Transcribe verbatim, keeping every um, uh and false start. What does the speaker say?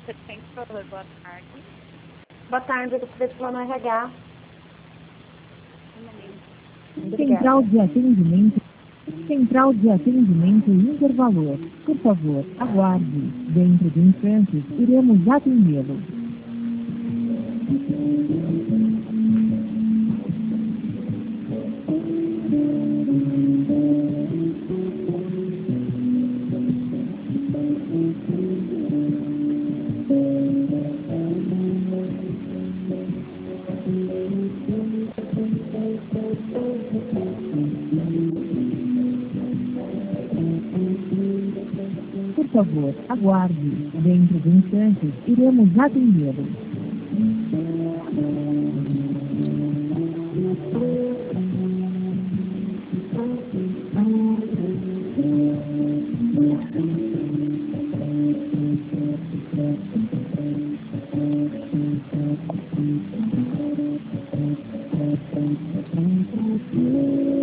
Tem que falar, boa tarde. Boa tarde, eu gostaria de falar no R H. Central de atendimento. Central de atendimento Intervalor. Por favor, aguarde. Dentro de instantes, iremos atendê-lo. Por favor, aguarde. Dentro de instantes, iremos atendê-lo. Thank you.